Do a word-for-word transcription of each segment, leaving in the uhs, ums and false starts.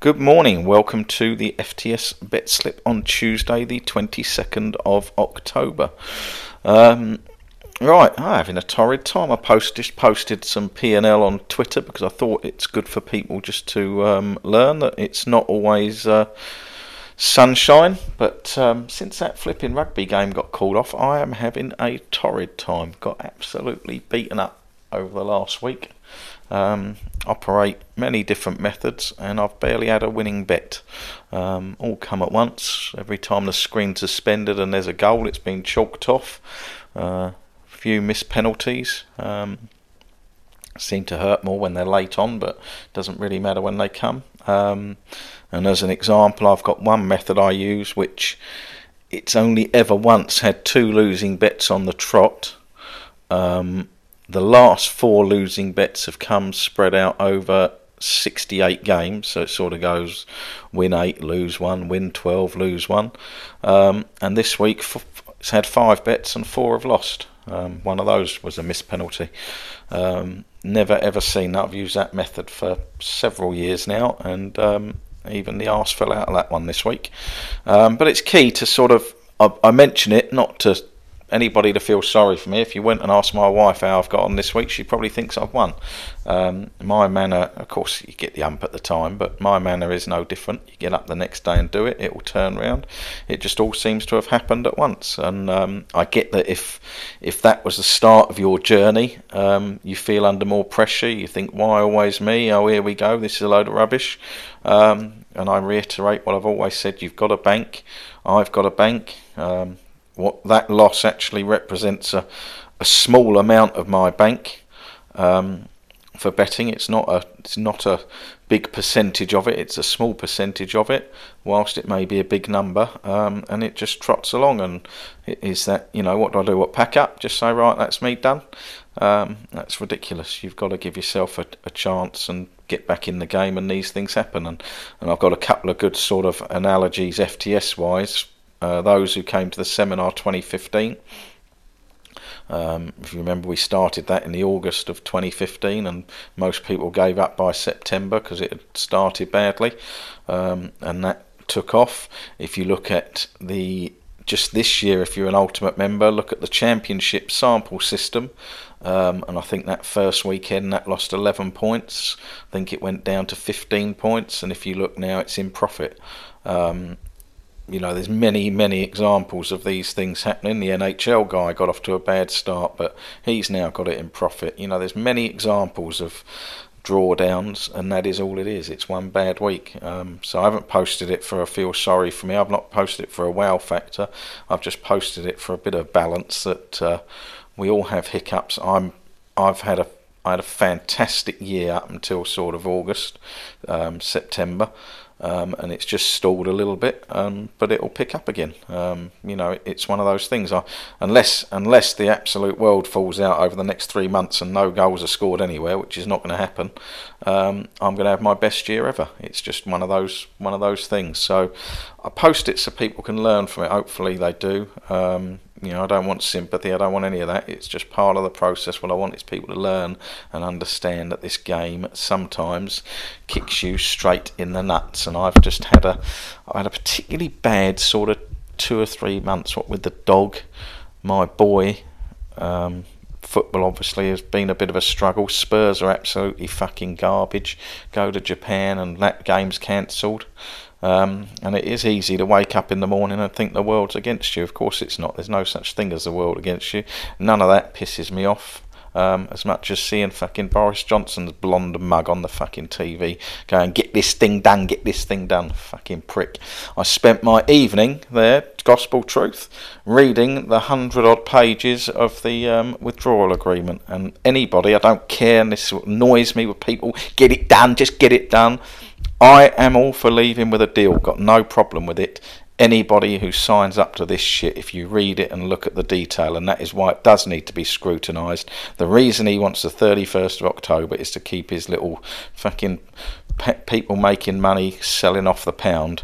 Good morning, welcome to the F T S Bet Slip on Tuesday the twenty-second of October. Um, right, I'm having a torrid time. I posted, posted some P and L on Twitter because I thought it's good for people just to um, learn that it's not always uh, sunshine. But um, since that flipping rugby game got called off, I am having a torrid time. Got absolutely beaten up over the last week. Um, operate many different methods and I've barely had a winning bet. Um, all come at once. Every time the screen's suspended and there's a goal, it's been chalked off. Uh, few missed penalties. Um, seem to hurt more when they're late on, but doesn't really matter when they come. Um, and as an example, I've got one method I use which it's only ever once had two losing bets on the trot. Um, The last four losing bets have come spread out over sixty-eight games, so it sort of goes win eight, lose one, win twelve, lose one. Um, and this week f- it's had five bets and four have lost. Um, one of those was a missed penalty. Um, never ever seen that. I've used that method for several years now, and um, even the arse fell out of that one this week. Um, but it's key to sort of, I, I mention it not to anybody to feel sorry for me. If you went and asked my wife how I've got on this week, she probably thinks I've won. Um, my manner, of course, you get the ump at the time, but my manner is no different. You get up the next day and do it, it will turn round. It just all seems to have happened at once. And um, I get that if if that was the start of your journey, um, you feel under more pressure. You think, why always me? Oh, here we go. This is a load of rubbish. Um, and I reiterate what I've always said. You've got a bank. I've got a bank. Um, What that loss actually represents a, a small amount of my bank um, for betting. It's not a it's not a big percentage of it. It's a small percentage of it, whilst it may be a big number. Um, and it just trots along. And it is that, you know, what do I do? What, pack up? Just say, right, that's me done. Um, that's ridiculous. You've got to give yourself a, a chance and get back in the game. And these things happen. And and I've got a couple of good sort of analogies F T S wise. Uh, those who came to the seminar twenty fifteen, um, if you remember, we started that in the August of twenty fifteen, and most people gave up by September because it had started badly, um, and that took off. If you look at the just this year, if you're an Ultimate member, look at the Championship sample system, um, and I think that first weekend that lost eleven points. I think it went down to fifteen points, and if you look now, it's in profit. Um, You know, there's many, many examples of these things happening. The N H L guy got off to a bad start, but he's now got it in profit. You know, there's many examples of drawdowns, and that is all it is. It's one bad week. Um, so I haven't posted it for a feel sorry for me. I've not posted it for a wow factor. I've just posted it for a bit of balance that uh, we all have hiccups. I'm, I've had a, I had a fantastic year up until sort of August, um, September. Um, and it's just stalled a little bit, um, but it'll pick up again. Um, you know, it, it's one of those things. I, unless unless the absolute world falls out over the next three months and no goals are scored anywhere, which is not going to happen, um, I'm going to have my best year ever. It's just one of those one of those things. So I post it so people can learn from it. Hopefully they do. Um, You know, I don't want sympathy, I don't want any of that. It's just part of the process. What I want is people to learn and understand that this game sometimes kicks you straight in the nuts. And I've just had a, I had a particularly bad sort of two or three months. What with the dog, my boy, um, football obviously has been a bit of a struggle. Spurs are absolutely fucking garbage. Go to Japan and that game's cancelled. Um, and it is easy to wake up in the morning and think the world's against you. Of course it's not. There's no such thing as the world against you. None of that pisses me off um, as much as seeing fucking Boris Johnson's blonde mug on the fucking T V going, get this thing done, get this thing done. Fucking prick. I spent my evening there, gospel truth, reading the hundred odd pages of the um, withdrawal agreement. And anybody, I don't care, and this annoys me with people, get it done, just get it done. I am all for leaving with a deal, got no problem with it. Anybody who signs up to this shit, if you read it and look at the detail, and that is why it does need to be scrutinised. The reason he wants the thirty-first of October is to keep his little fucking pe- people making money selling off the pound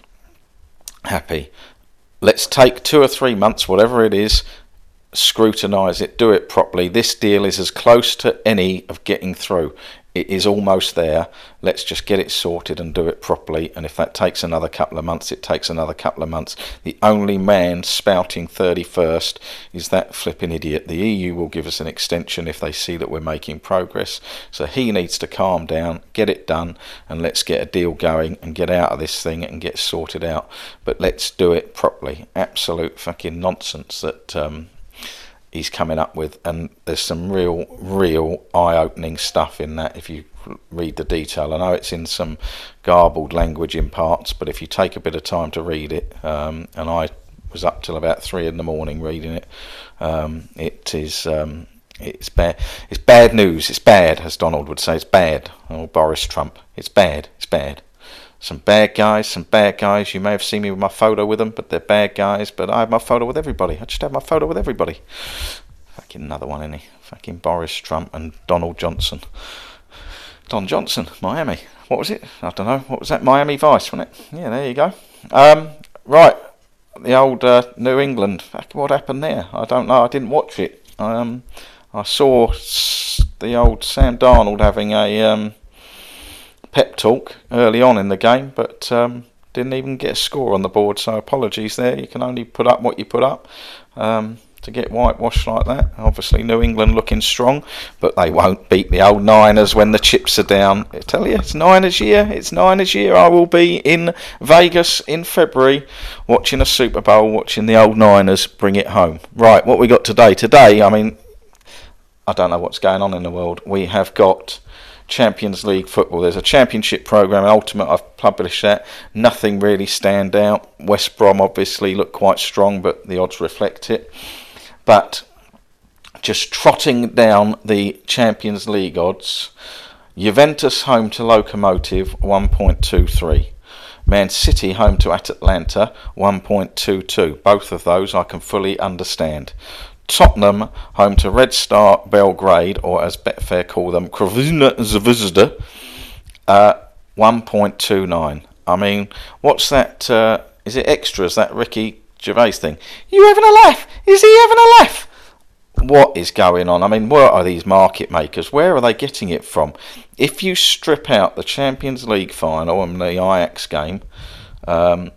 happy. Let's take two or three months, whatever it is, scrutinise it, do it properly. This deal is as close to any of getting through. It is almost there. Let's just get it sorted and do it properly. And if that takes another couple of months, it takes another couple of months. The only man spouting thirty-first is that flipping idiot. The E U will give us an extension if they see that we're making progress. So he needs to calm down, get it done, and let's get a deal going and get out of this thing and get sorted out. But let's do it properly. Absolute fucking nonsense that um, he's coming up with, and there's some real real eye-opening stuff in that if you read the detail. I know it's in some garbled language in parts, but if you take a bit of time to read it, um, and I was up till about three in the morning reading it, um, it is um, it's bad it's bad news. It's bad, as Donald would say. It's bad. Or Boris Trump. It's bad. It's bad. Some bad guys, some bad guys. You may have seen me with my photo with them, but they're bad guys. But I have my photo with everybody. I just have my photo with everybody. Fucking another one, isn't he? Fucking Boris Trump and Donald Johnson. Don Johnson, Miami. What was it? I don't know. What was that? Miami Vice, wasn't it? Yeah, there you go. Um, right. The old uh, New England. What happened there? I don't know. I didn't watch it. Um, I saw the old Sam Darnold having a... Um, pep talk early on in the game, but um, didn't even get a score on the board, so apologies there. You can only put up what you put up um, to get whitewashed like that. Obviously New England looking strong, but they won't beat the old Niners when the chips are down. I tell you, it's Niners year, it's Niners year. I will be in Vegas in February watching a Super Bowl, watching the old Niners bring it home. Right, what we got today? Today, I mean, I don't know what's going on in the world. We have got Champions League football. There's a championship program, Ultimate. I've published that. Nothing really stand out. West Brom obviously look quite strong, but the odds reflect it. But just trotting down the Champions League odds, Juventus home to Lokomotiv one point two three. Man City home to Atalanta one point two two. Both of those I can fully understand. Tottenham home to Red Star Belgrade, or as Betfair call them, Crvena Zvezda, uh, one point two nine. I mean, what's that? Uh, is it extras, that Ricky Gervais thing? You having a laugh? Is he having a laugh? What is going on? I mean, what are these market makers? Where are they getting it from? If you strip out the Champions League final and the Ajax game, um,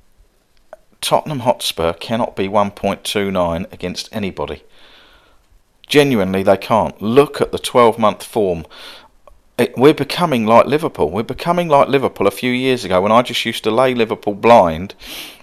Tottenham Hotspur cannot be one point two nine against anybody. Genuinely, they can't. Look at the twelve-month form. It, we're becoming like Liverpool. We're becoming like Liverpool a few years ago when I just used to lay Liverpool blind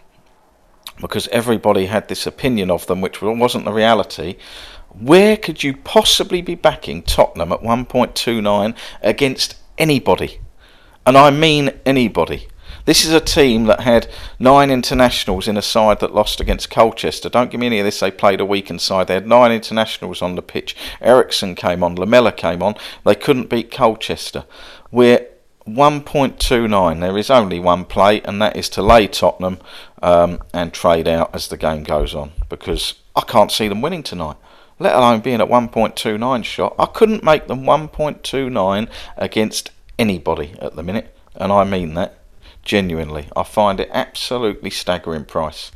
because everybody had this opinion of them, which wasn't the reality. Where could you possibly be backing Tottenham at one point two nine against anybody? And I mean anybody. This is a team that had nine internationals in a side that lost against Colchester. Don't give me any of this, they played a weakened side. They had nine internationals on the pitch. Ericsson came on, Lamella came on. They couldn't beat Colchester. We're one point two nine. There is only one play, and that is to lay Tottenham um, and trade out as the game goes on. Because I can't see them winning tonight, let alone being at one point two nine shot. I couldn't make them one point two nine against anybody at the minute, and I mean that. Genuinely, I find it absolutely staggering price.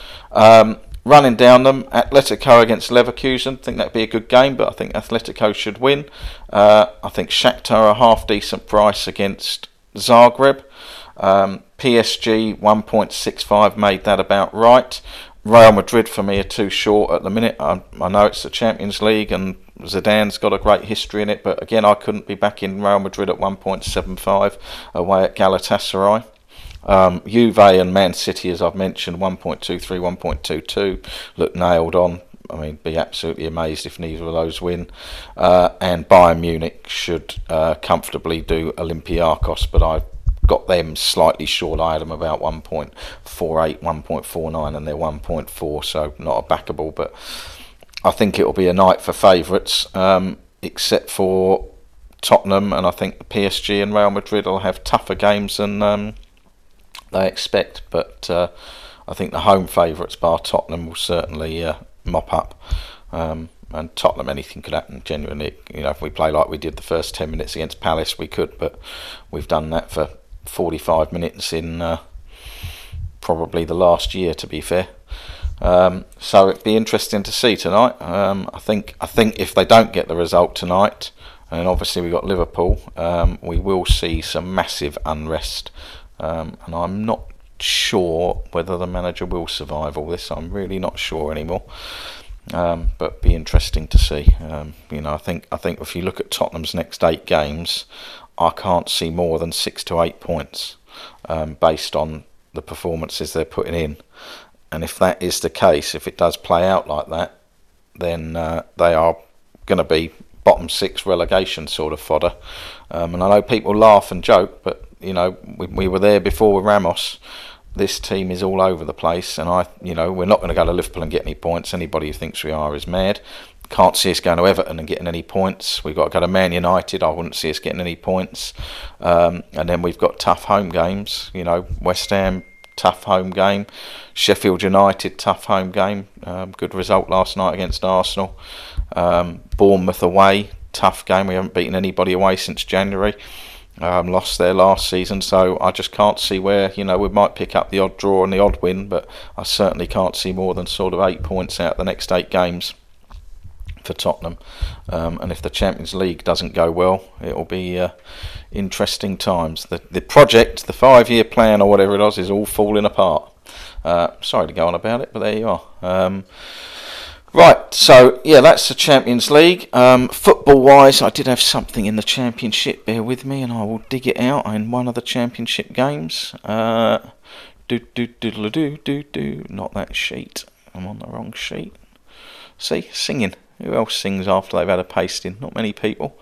Um, running down them, Atletico against Leverkusen. I think that'd be a good game, but I think Atletico should win. Uh, I think Shakhtar a half decent price against Zagreb. Um, P S G one point six five made that about right. Real Madrid for me are too short at the minute. I, I know it's the Champions League and Zidane's got a great history in it, but again, I couldn't be backing Real Madrid at one point seven five away at Galatasaray. Um, Juve and Man City, as I've mentioned, one point two three, one point two two, look nailed on. I mean, be absolutely amazed if neither of those win. Uh, and Bayern Munich should uh, comfortably do Olympiacos, but I've got them slightly short. I had them about one point four eight, one point four nine, and they're one point four, so not a backable, but I think it'll be a night for favourites, um, except for Tottenham, and I think P S G and Real Madrid will have tougher games than um, they expect, but uh, I think the home favourites bar Tottenham will certainly uh, mop up, um, and Tottenham, anything could happen. Genuinely, you know, if we play like we did the first ten minutes against Palace, we could, but we've done that for forty-five minutes in uh, probably the last year, to be fair. Um, so it'd be interesting to see tonight. Um, I think I think if they don't get the result tonight, and obviously we've got Liverpool. Um, we will see some massive unrest, um, and I'm not sure whether the manager will survive all this. I'm really not sure anymore. Um, but be interesting to see. Um, you know, I think I think if you look at Tottenham's next eight games, I can't see more than six to eight points um, based on the performances they're putting in. And if that is the case, if it does play out like that, then uh, they are going to be bottom six relegation sort of fodder. Um, and I know people laugh and joke, but you know we, we were there before with Ramos. This team is all over the place, and I, you know, we're not going to go to Liverpool and get any points. Anybody who thinks we are is mad. Can't see us going to Everton and getting any points. We've got to go to Man United. I wouldn't see us getting any points. Um, and then we've got tough home games. You know, West Ham, tough home game. Sheffield United, tough home game. Um, good result last night against Arsenal. Um, Bournemouth away, tough game. We haven't beaten anybody away since January. Um, lost there last season, so I just can't see where, you know, we might pick up the odd draw and the odd win, but I certainly can't see more than sort of eight points out of the next eight games for Tottenham. Um, and if the Champions League doesn't go well, it'll be uh, interesting times. The the project, the five-year plan or whatever it is, is all falling apart. Uh, sorry to go on about it, but there you are. Um, Right, so yeah, that's the Champions League. Um, football-wise, I did have something in the Championship. Bear with me, and I will dig it out in one of the Championship games. Uh, do do do do do do do. Not that sheet. I'm on the wrong sheet. See, singing. Who else sings after they've had a pasting? Not many people.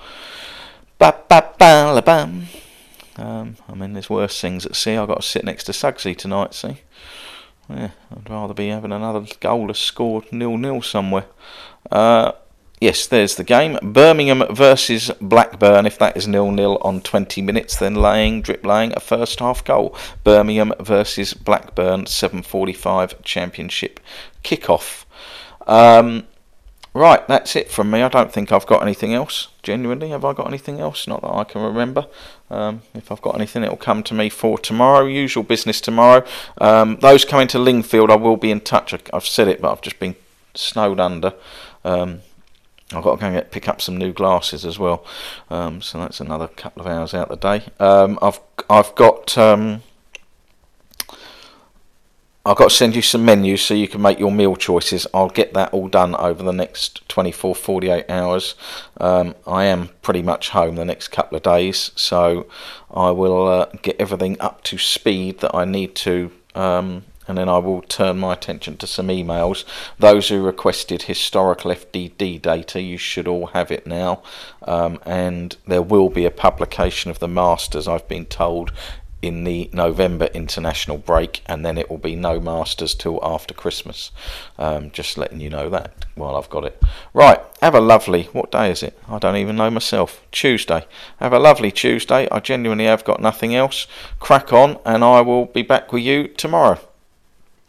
Ba ba ba la bam. Um, I mean, there's worse things at sea. I've got to sit next to Suggsy tonight. See. Yeah, I'd rather be having another goal to score nil-nil somewhere. Uh, yes, there's the game. Birmingham versus Blackburn. If that is nil-nil on twenty minutes, then laying, drip laying a first half goal. Birmingham versus Blackburn, seven forty-five Championship kickoff. Um, right, that's it from me. I don't think I've got anything else. Genuinely, have I got anything else? Not that I can remember. Um, if I've got anything, it'll come to me for tomorrow. Usual business tomorrow. Um, those coming to Lingfield, I will be in touch. I've said it, but I've just been snowed under. Um, I've got to go and get, pick up some new glasses as well. Um, so that's another couple of hours out the day. Um, I've I've got. Um, I've got to send you some menus so you can make your meal choices. I'll get that all done over the next twenty-four, forty-eight hours. Um, I am pretty much home the next couple of days, so I will uh, get everything up to speed that I need to, um, and then I will turn my attention to some emails. Those who requested historical F D D data, you should all have it now, um, and there will be a publication of the Masters, I've been told, in the November international break, and then it will be no Masters till after Christmas. Um, just letting you know that while I've got it. Right, have a lovely, what day is it? I don't even know myself. Tuesday. Have a lovely Tuesday. I genuinely have got nothing else. Crack on, and I will be back with you tomorrow.